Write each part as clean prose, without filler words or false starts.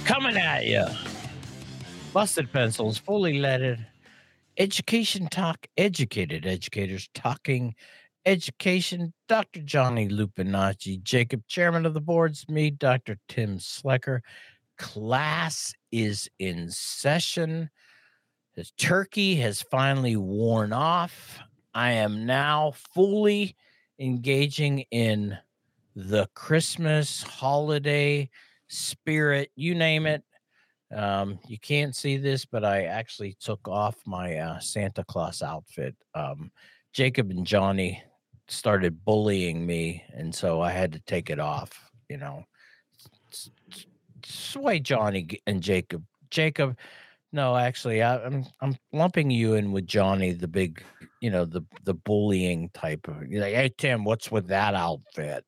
Coming at you. Busted Pencils, fully leaded. Education talk, educated educators talking education. Dr. Johnny Lupinacci, Jacob, chairman of the boards, me, Dr. Tim Slecker. Class is in session. The turkey has finally worn off. I am now fully engaging in the Christmas holiday spirit, you name it. You can't see this, but I actually took off my Santa Claus outfit. Jacob and Johnny started bullying me, and so I had to take it off. Sway Johnny and Jacob. Jacob, no, actually, I'm lumping you in with Johnny, the big, the bullying type of. You're like, hey Tim, what's with that outfit?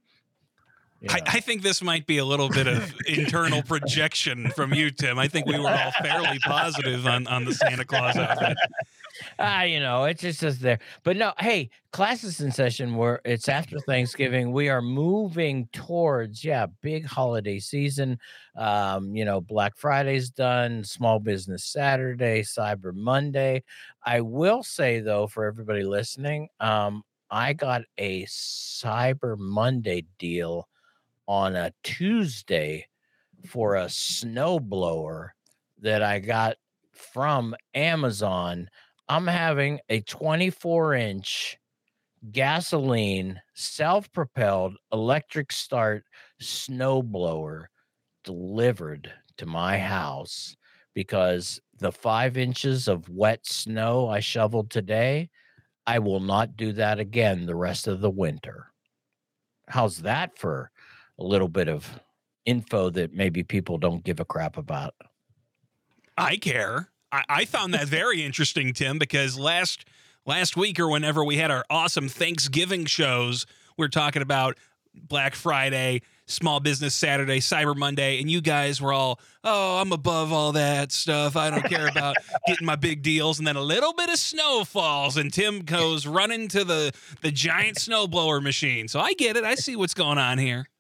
I think this might be a little bit of internal projection from you, Tim. I think we were all fairly positive on the Santa Claus outfit. It's just there. But no, hey, class is in session where it's after Thanksgiving. We are moving towards, big holiday season. Black Friday's done, Small Business Saturday, Cyber Monday. I will say, though, for everybody listening, I got a Cyber Monday deal on a Tuesday for a snowblower that I got from Amazon. I'm having a 24-inch gasoline, self-propelled, electric start snowblower delivered to my house because the 5 inches of wet snow I shoveled today, I will not do that again the rest of the winter. How's that for a little bit of info that maybe people don't give a crap about? I care. I found that very interesting, Tim, because last week or whenever we had our awesome Thanksgiving shows, we were talking about Black Friday, Small Business Saturday, Cyber Monday, and you guys were all, I'm above all that stuff. I don't care about getting my big deals. And then a little bit of snow falls, and Tim goes running to the giant snowblower machine. So I get it. I see what's going on here.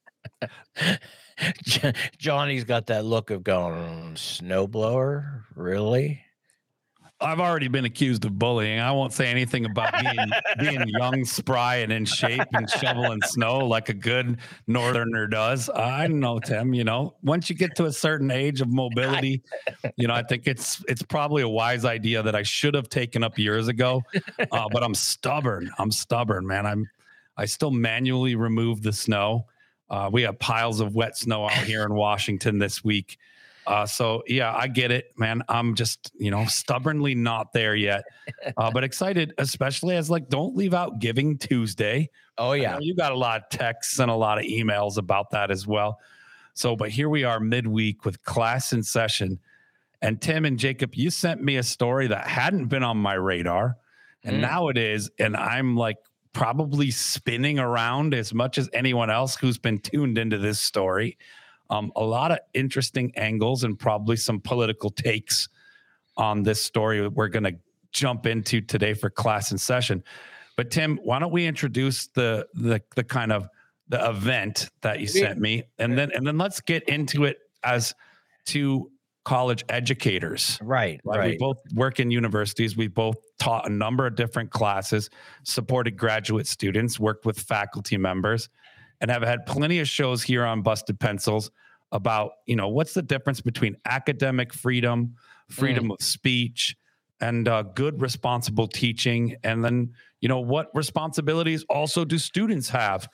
Johnny's got that look of going, snowblower? Really? I've already been accused of bullying. I won't say anything about being young, spry, and in shape and shoveling snow like a good northerner does. I don't know, Tim, once you get to a certain age of mobility, I think it's probably a wise idea that I should have taken up years ago. But I'm stubborn. Man. I still manually remove the snow. We have piles of wet snow out here in Washington this week. So I get it, man. I'm just, stubbornly not there yet, but excited, especially as don't leave out Giving Tuesday. Oh yeah. You got a lot of texts and a lot of emails about that as well. So, but here we are midweek with class in session, and Tim and Jacob, you sent me a story that hadn't been on my radar, and now it is. And I'm probably spinning around as much as anyone else who's been tuned into this story. A lot of interesting angles and probably some political takes on this story we're going to jump into today for class in session. But Tim, why don't we introduce the kind of the event that you sent me, and then let's get into it as two college educators. Right. We both work in universities. We both taught a number of different classes, supported graduate students, worked with faculty members, and have had plenty of shows here on Busted Pencils about, what's the difference between academic freedom of speech, and good, responsible teaching. And then, what responsibilities also do students have,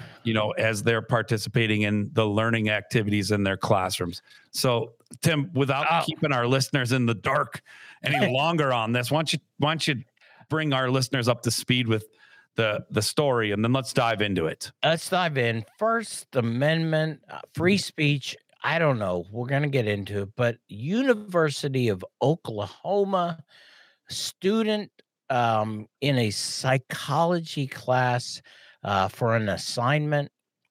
as they're participating in the learning activities in their classrooms. So, Tim, without keeping our listeners in the dark any longer on this, why don't you bring our listeners up to speed with the story, and then let's dive into it. Let's dive in. First Amendment, free speech. I don't know. We're going to get into it, but University of Oklahoma student in a psychology class for an assignment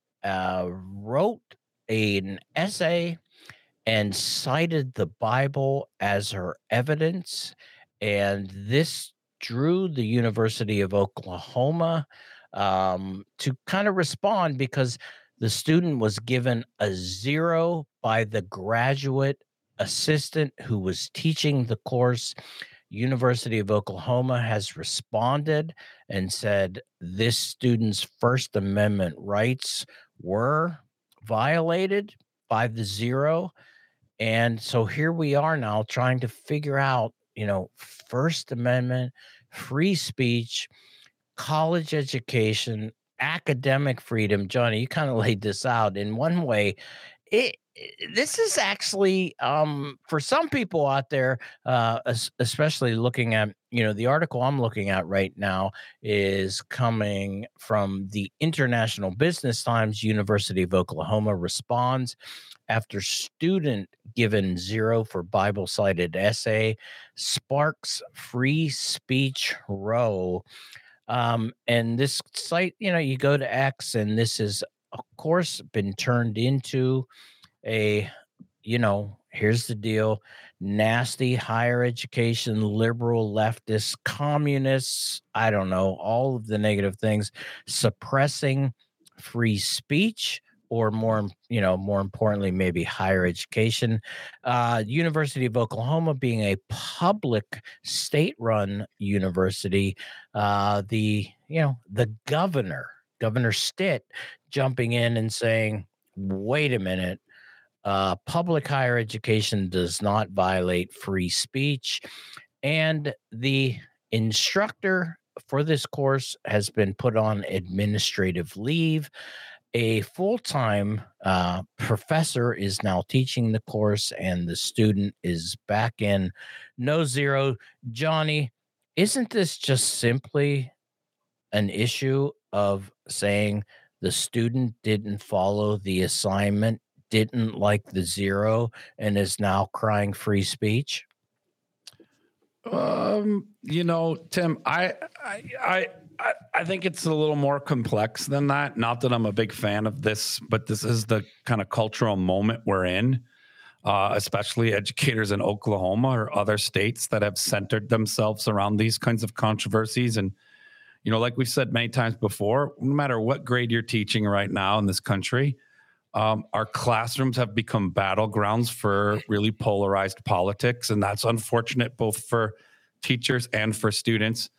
wrote an essay and cited the Bible as her evidence, and this drew the University of Oklahoma to kind of respond, because The student was given a 0 by the graduate assistant who was teaching the course. University of Oklahoma has responded and said this student's First Amendment rights were violated by the 0. And so here we are now trying to figure out, First Amendment, free speech, college education, academic freedom. Johnny, you kind of laid this out in one way. This is actually for some people out there, especially looking at, the article I'm looking at right now is coming from the International Business Times. University of Oklahoma responds after student given 0 for Bible cited essay sparks free speech row. And this site, you go to X, and this is, of course, been turned into a, here's the deal: nasty higher education, liberal, leftist, communists, I don't know, all of the negative things, suppressing free speech, or more importantly, maybe higher education. University of Oklahoma being a public state-run university, the Governor Stitt, jumping in and saying, wait a minute, public higher education does not violate free speech. And the instructor for this course has been put on administrative leave. A full-time professor is now teaching the course, and the student is back in no 0. Johnny, isn't this just simply an issue of saying the student didn't follow the assignment, didn't like the 0, and is now crying free speech? Tim, I think it's a little more complex than that. Not that I'm a big fan of this, but this is the kind of cultural moment we're in, especially educators in Oklahoma or other states that have centered themselves around these kinds of controversies. And, like we've said many times before, no matter what grade you're teaching right now in this country, our classrooms have become battlegrounds for really polarized politics. And that's unfortunate both for teachers and for students.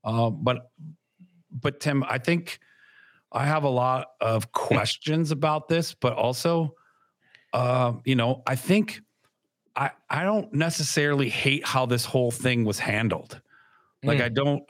But Tim, I think I have a lot of questions about this, but also, I think I don't necessarily hate how this whole thing was handled. Like,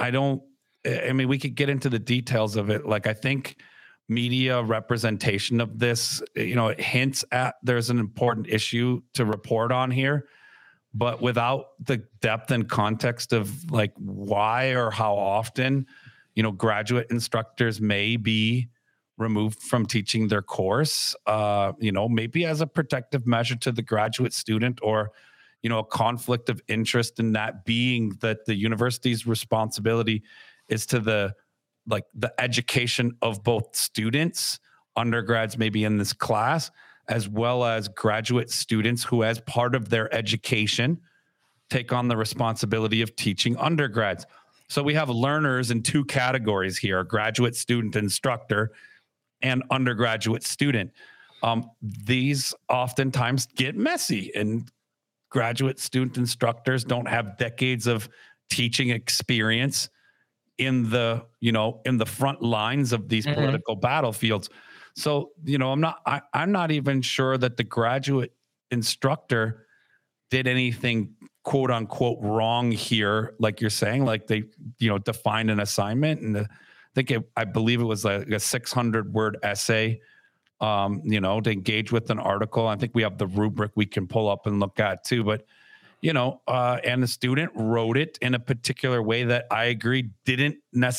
I mean, we could get into the details of it. Like, I think media representation of this, it hints at there's an important issue to report on here, but without the depth and context of like why or how often, graduate instructors may be removed from teaching their course, maybe as a protective measure to the graduate student, or, a conflict of interest in that being that the university's responsibility is to the education of both students, undergrads maybe in this class, as well as graduate students who, as part of their education, take on the responsibility of teaching undergrads. So we have learners in 2 categories here: graduate student instructor and undergraduate student. These oftentimes get messy, and graduate student instructors don't have decades of teaching experience in the front lines of these political battlefields. So, I'm not even sure that the graduate instructor did anything quote unquote wrong here. Like you're saying, like they, defined an assignment, and I believe it was like a 600-word essay, to engage with an article. I think we have the rubric we can pull up and look at too, but and the student wrote it in a particular way that I agree didn't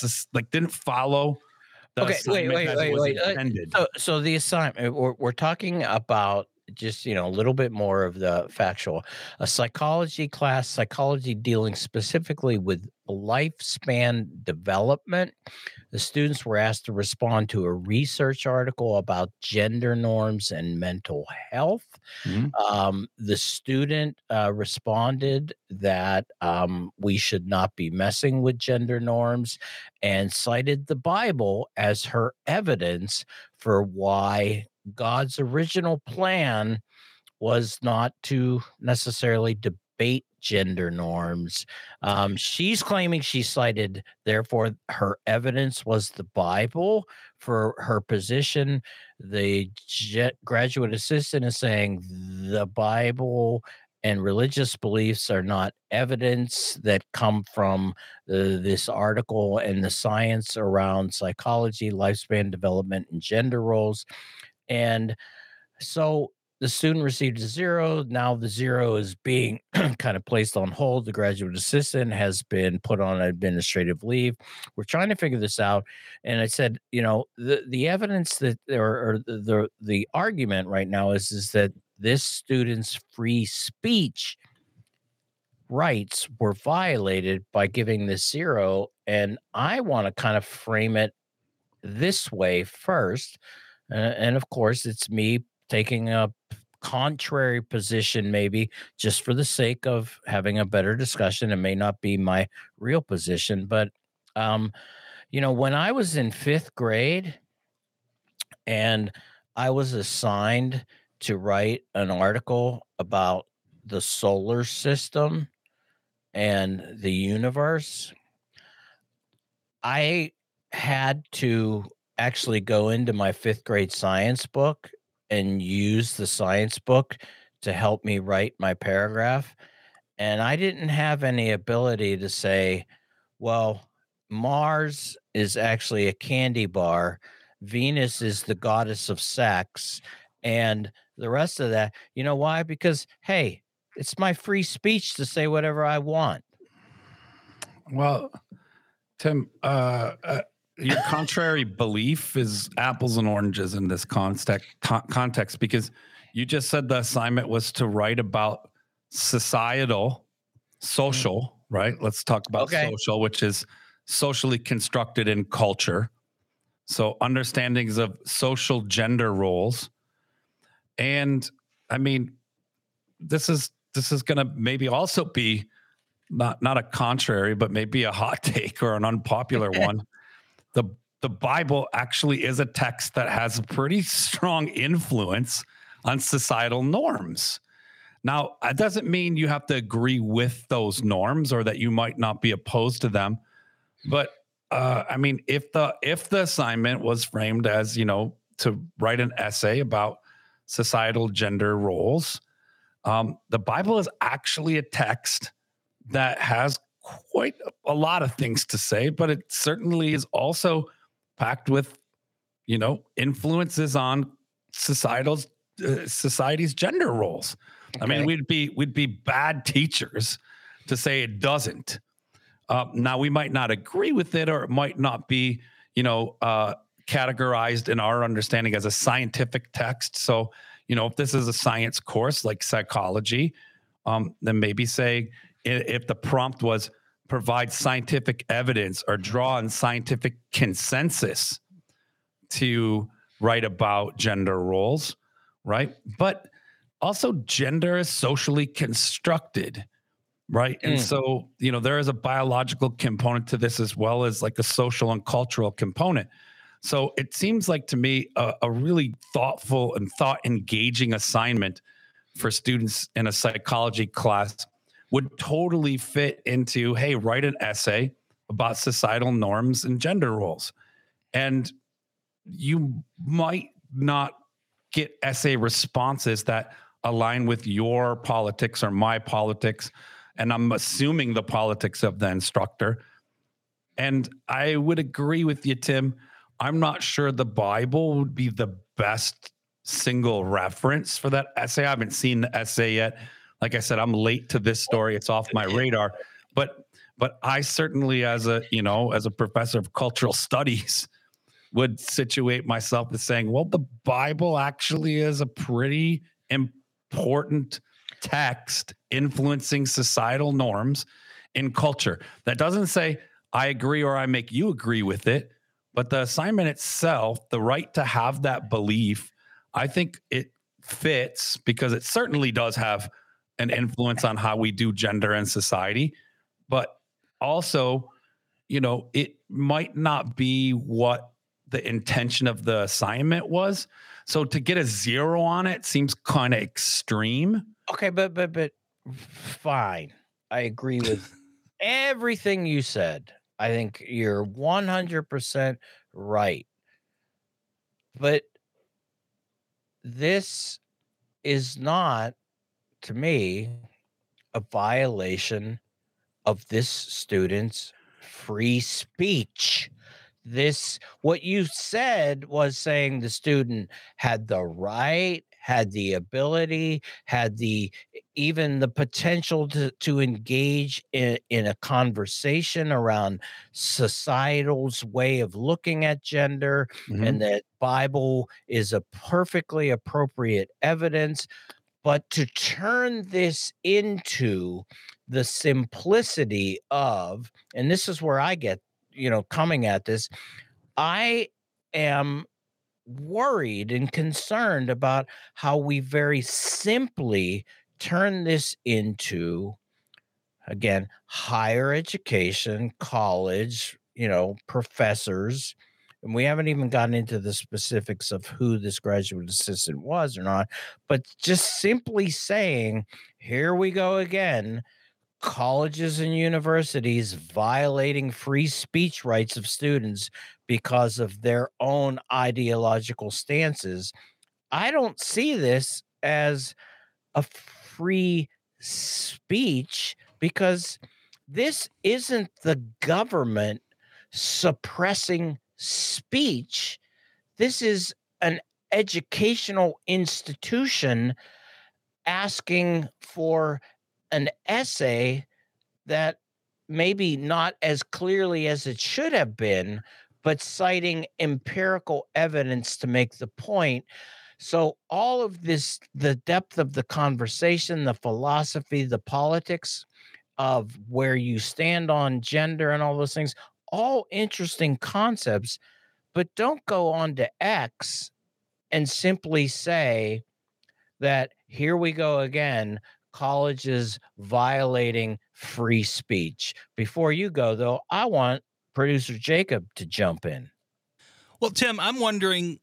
follow the assignment as it was intended. So the assignment, we're talking about just, a little bit more of the factual. A psychology class, psychology dealing specifically with lifespan development. The students were asked to respond to a research article about gender norms and mental health. The student responded that we should not be messing with gender norms, and cited the Bible as her evidence for why God's original plan was not to necessarily debate gender norms. She's claiming she cited, therefore, her evidence was the Bible for her position. The graduate assistant is saying the Bible and religious beliefs are not evidence that come from this article and the science around psychology, lifespan development, and gender roles. And so the student received a 0. Now the 0 is being kind of placed on hold. The graduate assistant has been put on administrative leave. We're trying to figure this out. And I said, the evidence that or the argument right now is that this student's free speech rights were violated by giving this 0. And I want to kind of frame it this way first. And of course, it's me taking a contrary position, maybe just for the sake of having a better discussion. It may not be my real position, but when I was in 5th grade and I was assigned to write an article about the solar system and the universe, I had to actually go into my 5th grade science book and use the science book to help me write my paragraph. And I didn't have any ability to say, well, Mars is actually a candy bar, Venus is the goddess of sex, and the rest of that. You know why? Because, hey, it's my free speech to say whatever I want. Well, Tim, your contrary belief is apples and oranges in this context, because you just said the assignment was to write about social, right? Let's talk about social, which is socially constructed in culture. So understandings of social gender roles. And I mean, this is going to maybe also be not a contrary, but maybe a hot take or an unpopular one. The Bible actually is a text that has a pretty strong influence on societal norms. Now, that doesn't mean you have to agree with those norms or that you might not be opposed to them. But I mean, if the assignment was framed as, to write an essay about societal gender roles, the Bible is actually a text that has quite a lot of things to say, but it certainly is also packed with, influences on society's gender roles. Okay. I mean, we'd be bad teachers to say it doesn't. Now we might not agree with it, or it might not be, categorized in our understanding as a scientific text. So, if this is a science course like psychology, then maybe say if the prompt was provide scientific evidence or draw on scientific consensus to write about gender roles, right? But also gender is socially constructed, right? And so, there is a biological component to this as well as like a social and cultural component. So it seems like to me a really thoughtful and thought-engaging assignment for students in a psychology class would totally fit into, hey, write an essay about societal norms and gender roles. And you might not get essay responses that align with your politics or my politics. And I'm assuming the politics of the instructor. And I would agree with you, Tim. I'm not sure the Bible would be the best single reference for that essay. I haven't seen the essay yet. Like I said, I'm late to this story. It's off my radar. But I certainly, as a professor of cultural studies, would situate myself as saying, well, the Bible actually is a pretty important text influencing societal norms in culture. That doesn't say I agree or I make you agree with it, but the assignment itself, the right to have that belief, I think it fits because it certainly does have an influence on how we do gender in society, but also, it might not be what the intention of the assignment was. So to get a 0 on it seems kind of extreme. Okay, but fine. I agree with everything you said. I think you're 100% right. But this is not, to me, a violation of this student's free speech. What you said was saying the student had the right, had the ability, had even the potential to engage in a conversation around societal's way of looking at gender, and that Bible is a perfectly appropriate evidence. But to turn this into the simplicity of, and this is where I get, coming at this, I am worried and concerned about how we very simply turn this into, again, higher education, college, professors. And we haven't even gotten into the specifics of who this graduate assistant was or not, but just simply saying, here we go again, colleges and universities violating free speech rights of students because of their own ideological stances. I don't see this as a free speech, because this isn't the government suppressing speech. This is an educational institution asking for an essay that maybe not as clearly as it should have been, but citing empirical evidence to make the point. So all of this, the depth of the conversation, the philosophy, the politics of where you stand on gender and all those things, all interesting concepts, but don't go on to X and simply say that here we go again, colleges violating free speech. Before you go, though, I want producer Jacob to jump in. Well, Tim, I'm wondering,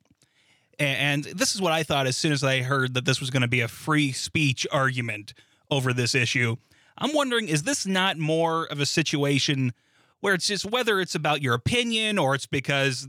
and this is what I thought as soon as I heard that this was going to be a free speech argument over this issue. I'm wondering, is this not more of a situation where it's just whether it's about your opinion or it's because,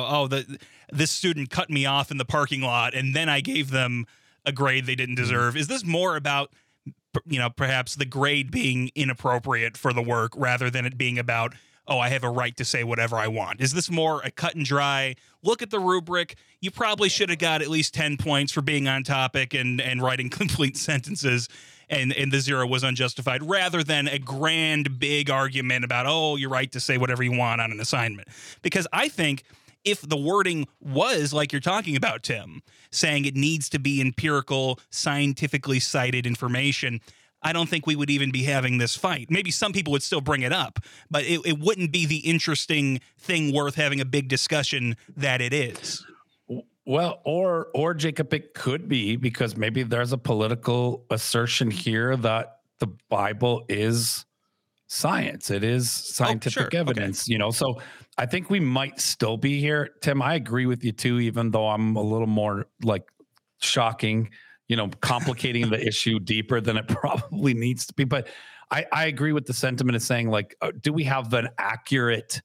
this student cut me off in the parking lot and then I gave them a grade they didn't deserve? Is this more about, perhaps the grade being inappropriate for the work rather than it being about, oh, I have a right to say whatever I want? Is this more a cut and dry, look at the rubric, you probably should have got at least 10 points for being on topic and writing complete sentences, and the 0 was unjustified, rather than a grand, big argument about, oh, you're right to say whatever you want on an assignment? Because I think if the wording was like you're talking about, Tim, saying it needs to be empirical, scientifically cited information, I don't think we would even be having this fight. Maybe some people would still bring it up, but it wouldn't be the interesting thing worth having a big discussion that it is. Well, or Jacob, it could be because maybe there's a political assertion here that the Bible is science. It is scientific evidence, okay. So I think we might still be here. Tim, I agree with you too, even though I'm a little more like shocking, complicating the issue deeper than it probably needs to be. But I agree with the sentiment of saying, like, do we have an accurate,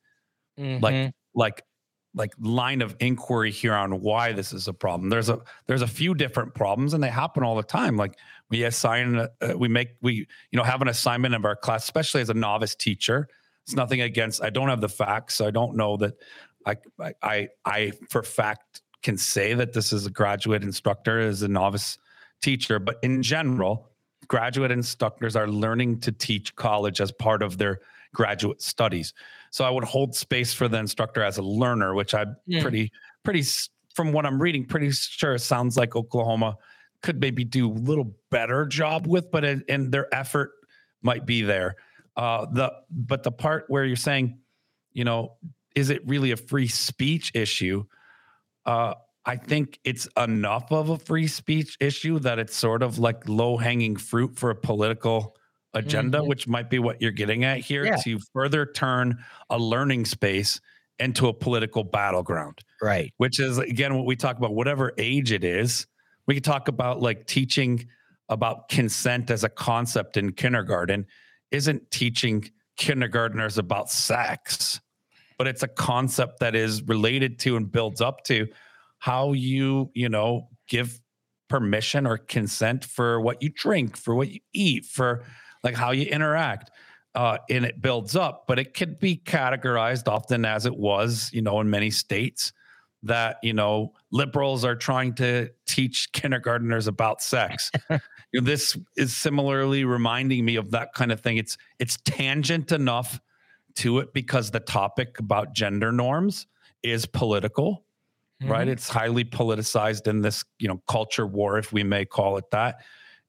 like line of inquiry here on why this is a problem? There's a few different problems, and they happen all the time. Like we assign, we have an assignment of our class, especially as a novice teacher. It's nothing against, I don't have the facts. So I don't know that I for fact can say that this is a graduate instructor as a novice teacher, but in general, graduate instructors are learning to teach college as part of their graduate studies. So I would hold space for the instructor as a learner, which I'm pretty, from what I'm reading, pretty sure it sounds like Oklahoma could maybe do a little better job with, but and their effort might be there. But the part where you're saying, is it really a free speech issue? I think it's enough of a free speech issue that it's sort of like low-hanging fruit for a political agenda, which might be what you're getting at here, to further turn a learning space into a political battleground, Right. which is, again, what we talk about, whatever age it is. We can talk about like teaching about consent as a concept in kindergarten isn't teaching kindergartners about sex, but it's a concept that is related to and builds up to how you give permission or consent for what you drink, for what you eat, for like how you interact. And it builds up, but it could be categorized often as it was, in many states that, liberals are trying to teach kindergartners about sex. This is similarly reminding me of that kind of thing. It's tangent enough to it because the topic about gender norms is political, right? It's highly politicized in this, culture war, if we may call it that.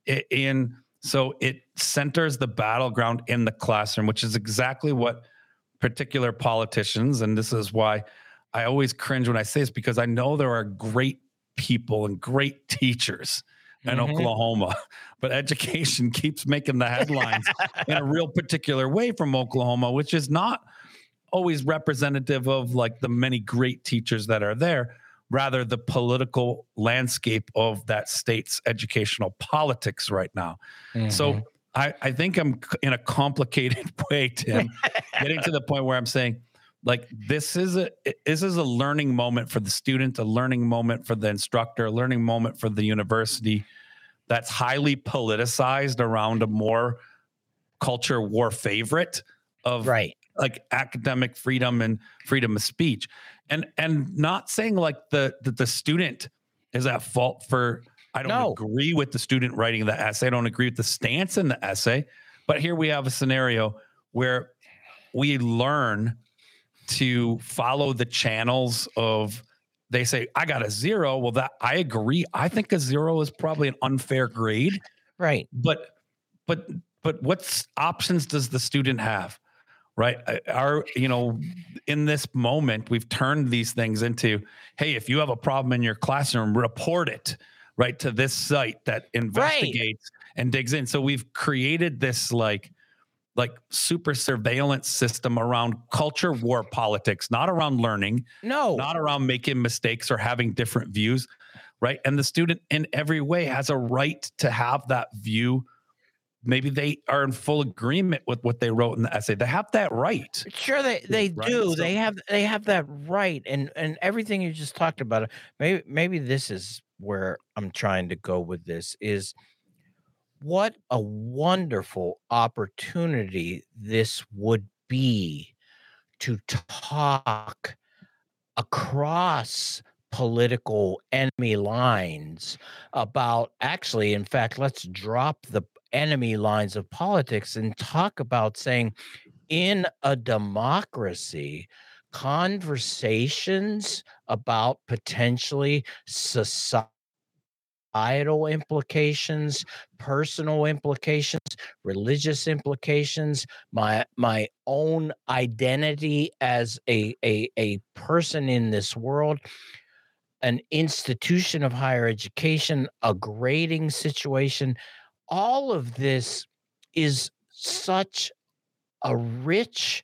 So it centers the battleground in the classroom, which is exactly what particular politicians, and this is why I always cringe when I say this, because I know there are great people and great teachers in Oklahoma, but education keeps making the headlines in a real particular way from Oklahoma, which is not always representative of like the many great teachers that are there, rather the political landscape of that state's educational politics right now. So I think I'm in a complicated way, Tim, getting to the point where I'm saying, like, this is a learning moment for the student, a learning moment for the instructor, a learning moment for the university that's highly politicized around a more culture war favorite of like academic freedom and freedom of speech. And not saying like the student is at fault for, I don't agree with the student writing the essay. I don't agree with the stance in the essay, but here we have a scenario where we learn to follow the channels of, they say, I got a 0. Well, that I agree. I think a 0 is probably an unfair grade. Right. But what options does the student have? Right. In this moment, we've turned these things into, hey, if you have a problem in your classroom, report it right to this site that investigates and digs in. So we've created this like super surveillance system around culture war politics, not around learning, not around making mistakes or having different views. Right. And the student in every way has a right to have that view. Maybe they are in full agreement with what they wrote in the essay. They have that right. Sure, they do. So, they have that right, and everything you just talked about. Maybe this is where I'm trying to go with this. Is what a wonderful opportunity this would be to talk across political enemy lines about, actually, in fact, let's drop the enemy lines of politics and talk about saying, in a democracy, conversations about potentially societal implications, personal implications, religious implications, my own identity as a person in this world, an institution of higher education, a grading situation. All of this is such a rich,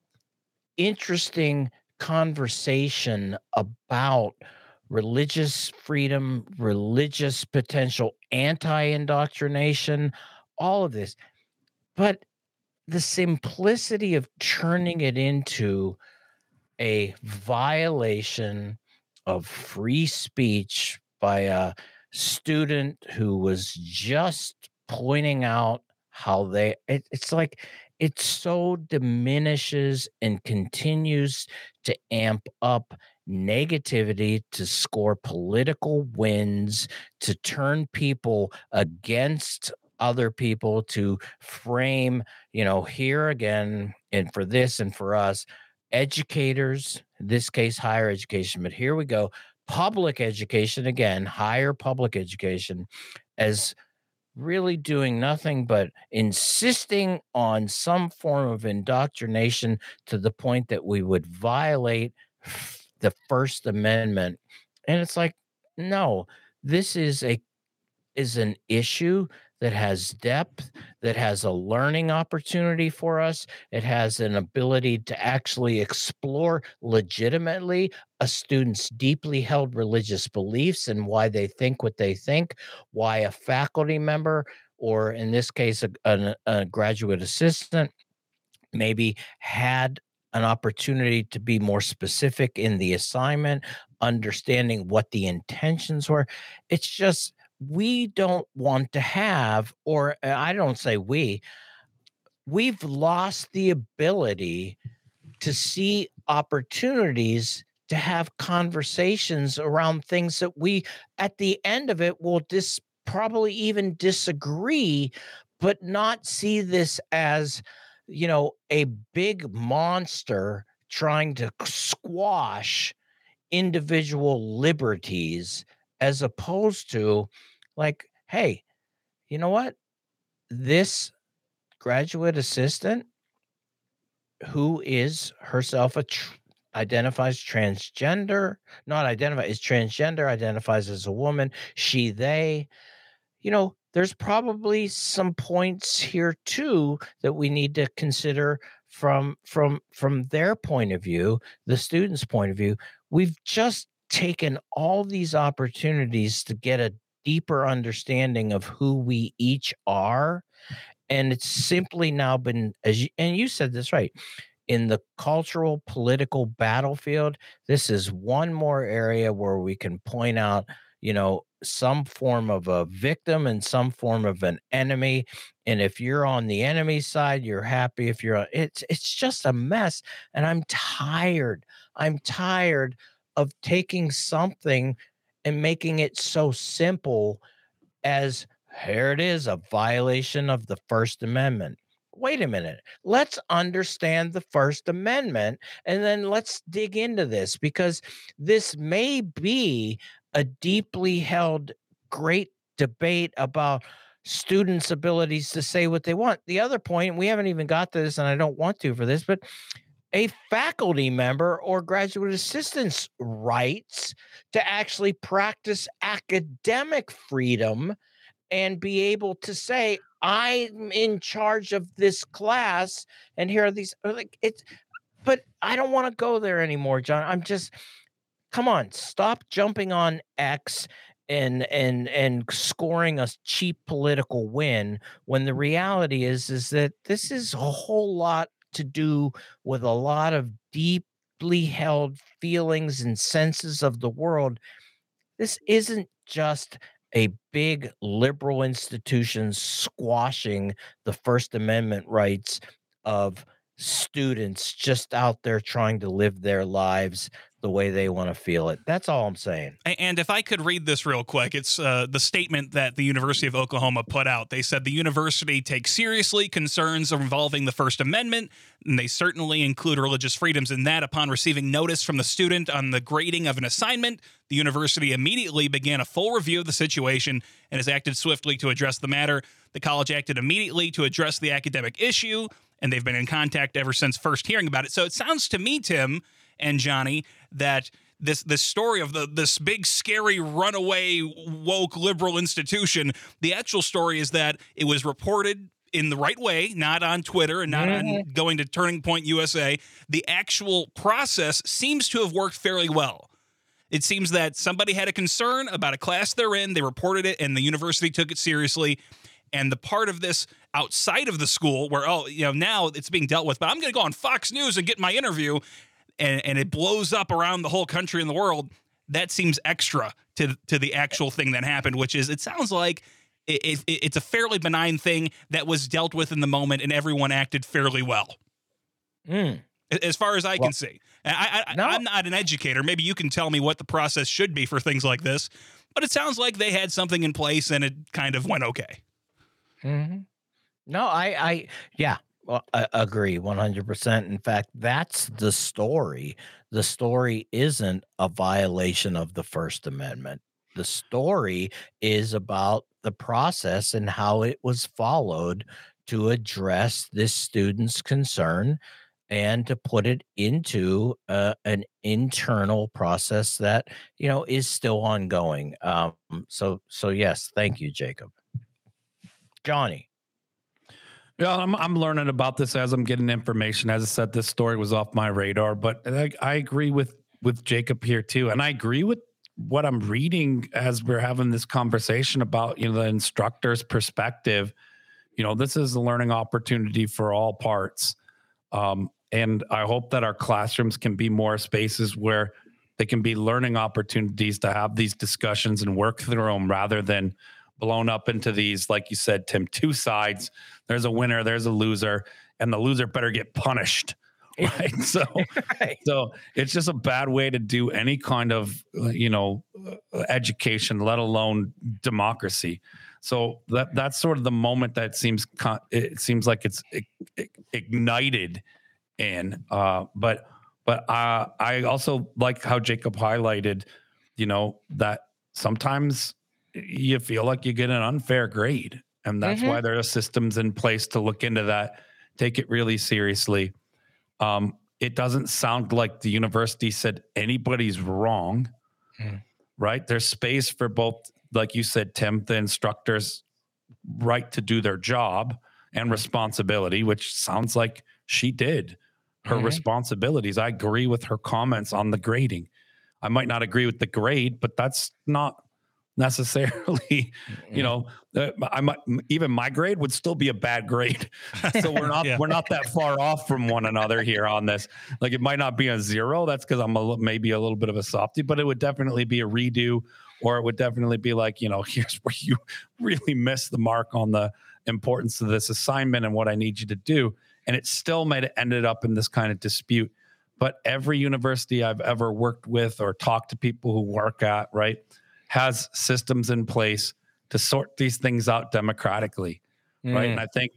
interesting conversation about religious freedom, religious potential, anti-indoctrination, all of this. But the simplicity of turning it into a violation of free speech by a student who was just pointing out how it's like it so diminishes and continues to amp up negativity, to score political wins, to turn people against other people, to frame, here again, and for this and for us, educators, in this case, higher education, but here we go, public education, again, higher public education, as really doing nothing but insisting on some form of indoctrination to the point that we would violate the First Amendment. And it's like, no, this is an issue that has depth, that has a learning opportunity for us. It has an ability to actually explore legitimately a student's deeply held religious beliefs and why they think what they think, why a faculty member, or in this case, a graduate assistant, maybe had an opportunity to be more specific in the assignment, understanding what the intentions were. It's just we don't want to have, or I don't say we've lost the ability to see opportunities to have conversations around things that we, at the end of it, will probably even disagree, but not see this as, a big monster trying to squash individual liberties, as opposed to like, hey, you know what? This graduate assistant who is herself identifies transgender, not identify is transgender, identifies as a woman, she, they, there's probably some points here too that we need to consider from their point of view, the student's point of view. We've just taken all these opportunities to get a deeper understanding of who we each are, and it's simply now been, and you said this right, in the cultural political battlefield, this is one more area where we can point out, some form of a victim and some form of an enemy. And if you're on the enemy side, you're happy. If you're it's just a mess. And I'm tired. I'm tired of taking something and making it so simple as, here it is, a violation of the First Amendment. Wait a minute. Let's understand the First Amendment and then let's dig into this, because this may be a deeply held great debate about students' abilities to say what they want. The other point, we haven't even got to this, and I don't want to for this, but a faculty member or graduate assistant's rights to actually practice academic freedom and be able to say, I'm in charge of this class, and here are these, like, it's, but I don't want to go there anymore, John. I'm just, come on, stop jumping on X and scoring a cheap political win, when the reality is that this is a whole lot to do with a lot of deeply held feelings and senses of the world. This isn't just a big liberal institution squashing the First Amendment rights of students just out there trying to live their lives the way they want to feel it. That's all I'm saying. And if I could read this real quick, it's the statement that the University of Oklahoma put out. They said the university takes seriously concerns involving the First Amendment, and they certainly include religious freedoms in that. Upon receiving notice from the student on the grading of an assignment, the university immediately began a full review of the situation and has acted swiftly to address the matter. The college acted immediately to address the academic issue, and they've been in contact ever since first hearing about it. So it sounds to me, Tim and Johnny, that this story of this big, scary, runaway, woke liberal institution, the actual story is that it was reported in the right way, not on Twitter and not on going to Turning Point USA. The actual process seems to have worked fairly well. It seems that somebody had a concern about a class they're in, they reported it, and the university took it seriously. And the part of this outside of the school where, now it's being dealt with, but I'm going to go on Fox News and get my interview, and it blows up around the whole country and the world, that seems extra to the actual thing that happened, which is, it sounds like it's a fairly benign thing that was dealt with in the moment, and everyone acted fairly well. As far as I can see. I'm not an educator. Maybe you can tell me what the process should be for things like this, but it sounds like they had something in place and it kind of went okay. No, yeah. Well, I agree 100%. In fact, that's the story. The story isn't a violation of the First Amendment. The story is about the process and how it was followed to address this student's concern and to put it into an internal process that, is still ongoing. So yes, thank you, Jacob. Johnny. Yeah, I'm learning about this as I'm getting information. As I said, this story was off my radar, but I agree with Jacob here too, and I agree with what I'm reading as we're having this conversation about the instructor's perspective. This is a learning opportunity for all parts, and I hope that our classrooms can be more spaces where they can be learning opportunities to have these discussions and work through them rather than blown up into these, like you said, Tim, two sides. There's a winner, there's a loser, and the loser better get punished. Right. So, Right. so it's just a bad way to do any kind of, education, let alone democracy. So that's sort of the moment that it seems like it's ignited in, but I also like how Jacob highlighted, that sometimes you feel like you get an unfair grade. And that's why there are systems in place to look into that, take it really seriously. It doesn't sound like the university said anybody's wrong, right? There's space for both, like you said, Tim, the instructor's right to do their job and responsibility, which sounds like she did her responsibilities. I agree with her comments on the grading. I might not agree with the grade, but that's not necessarily, I might, even my grade would still be a bad grade. So we're not that far off from one another here on this. Like, it might not be a 0. That's because I'm maybe a little bit of a softie, but it would definitely be a redo, or it would definitely be like, here's where you really missed the mark on the importance of this assignment and what I need you to do. And it still might have ended up in this kind of dispute. But every university I've ever worked with or talked to people who work at, right, has systems in place to sort these things out democratically, right? And I think,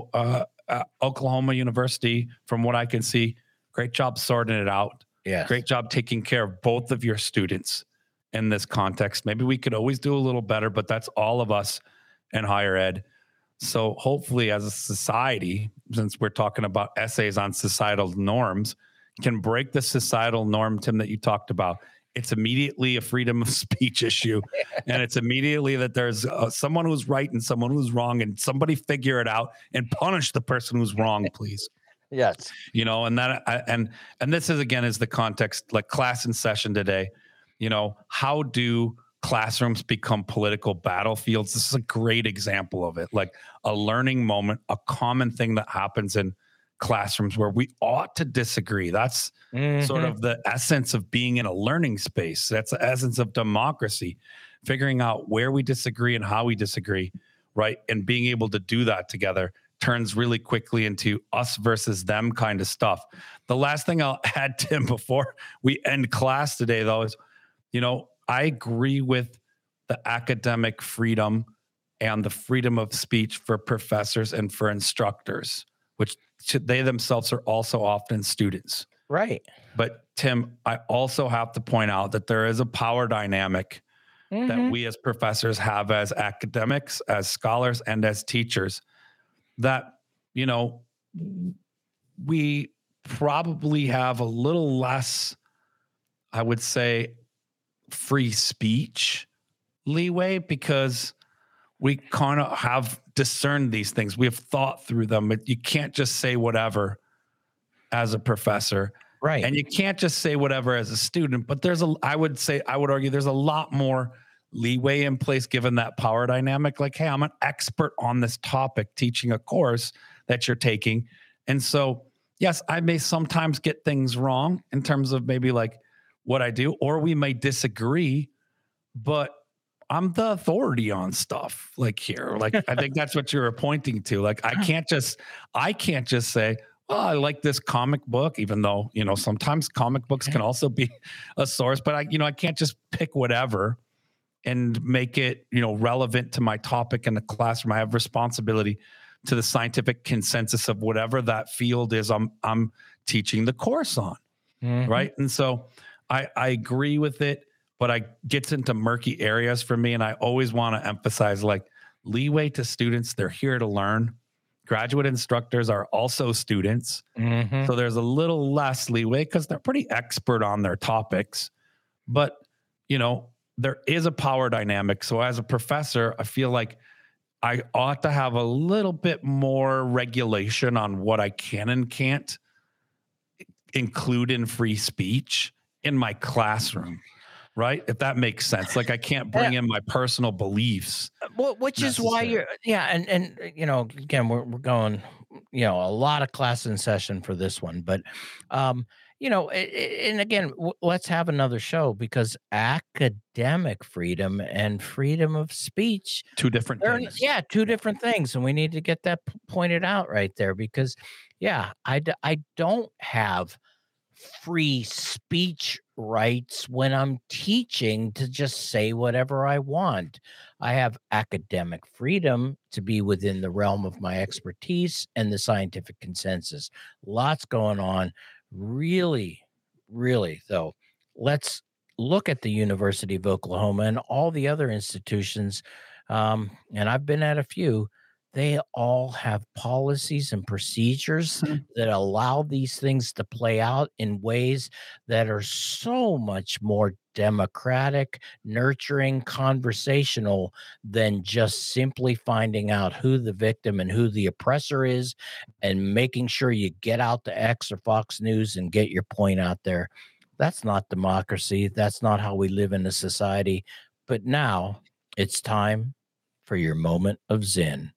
Oklahoma University, from what I can see, great job sorting it out. Yeah. Great job taking care of both of your students in this context. Maybe we could always do a little better, but that's all of us in higher ed. So hopefully, as a society, since we're talking about essays on societal norms, can break the societal norm, Tim, that you talked about. It's immediately a freedom of speech issue. And it's immediately that there's someone who's right and someone who's wrong, and somebody figure it out and punish the person who's wrong, please. Yes. And that, and this is, again, is the context, like class in session today. How do classrooms become political battlefields? This is a great example of it. Like a learning moment, a common thing that happens in classrooms where we ought to disagree. That's sort of the essence of being in a learning space. That's the essence of democracy, figuring out where we disagree and how we disagree, right? And being able to do that together turns really quickly into us versus them kind of stuff. The last thing I'll add, Tim, before we end class today, though, is, I agree with the academic freedom and the freedom of speech for professors and for instructors, which they themselves are also often students. Right. But Tim, I also have to point out that there is a power dynamic that we as professors have, as academics, as scholars, and as teachers, that, we probably have a little less, I would say, free speech leeway, because we kind of have discerned these things. We have thought through them. You can't just say whatever as a professor. Right. And you can't just say whatever as a student, but I would argue there's a lot more leeway in place given that power dynamic. Like, hey, I'm an expert on this topic teaching a course that you're taking. And so, yes, I may sometimes get things wrong in terms of maybe like what I do, or we may disagree, but I'm the authority on stuff like here. Like, I think that's what you're pointing to. Like, I can't just say, oh, I like this comic book, even though, sometimes comic books can also be a source, but I can't just pick whatever and make it, relevant to my topic in the classroom. I have responsibility to the scientific consensus of whatever that field is I'm teaching the course on. Right. And so I agree with it, but I gets into murky areas for me. And I always want to emphasize, like, leeway to students. They're here to learn. Graduate instructors are also students. So there's a little less leeway because they're pretty expert on their topics. But, there is a power dynamic. So as a professor, I feel like I ought to have a little bit more regulation on what I can and can't include in free speech in my classroom, right? If that makes sense. Like I can't bring in my personal beliefs. Well, which is why you're, and you know, again, we're going, you know, a lot of class in session for this one, but you know, and again, let's have another show, because academic freedom and freedom of speech, Two different things. yeah, two different things, and we need to get that pointed out right there, because yeah, I don't have free speech rights when I'm teaching to just say whatever I want. I have academic freedom to be within the realm of my expertise and the scientific consensus. Lots going on. Really, really, though, let's look at the University of Oklahoma and all the other institutions. And I've been at a few. They all have policies and procedures that allow these things to play out in ways that are so much more democratic, nurturing, conversational than just simply finding out who the victim and who the oppressor is and making sure you get out to X or Fox News and get your point out there. That's not democracy. That's not how we live in a society. But now it's time for your moment of Zen.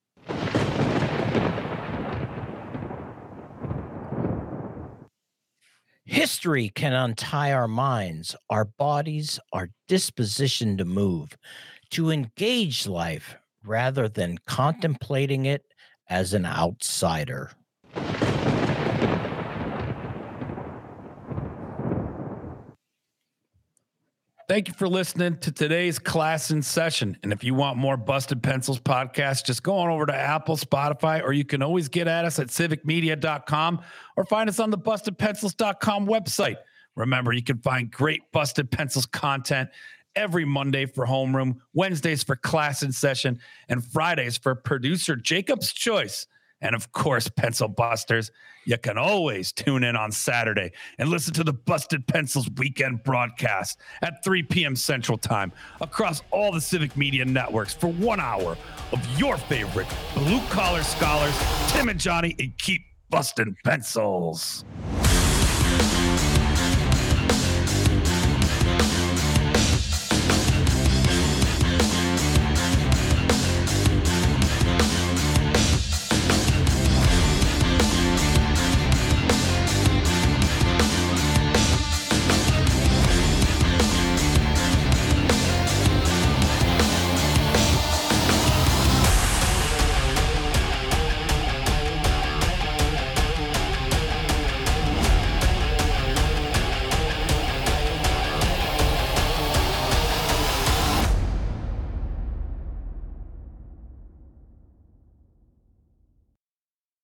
History can untie our minds, our bodies, our disposition to move, to engage life rather than contemplating it as an outsider. Thank you for listening to today's Class in Session. And if you want more Busted Pencils podcast, just go on over to Apple, Spotify, or you can always get at us at civicmedia.com or find us on the bustedpencils.com website. Remember, you can find great Busted Pencils content every Monday for Homeroom, Wednesdays for Class in Session, and Fridays for producer Jacob's Choice. And of course, Pencil Busters, you can always tune in on Saturday and listen to the Busted Pencils weekend broadcast at 3 p.m. Central Time across all the Civic Media networks for 1 hour of your favorite blue-collar scholars, Tim and Johnny, and keep busting pencils.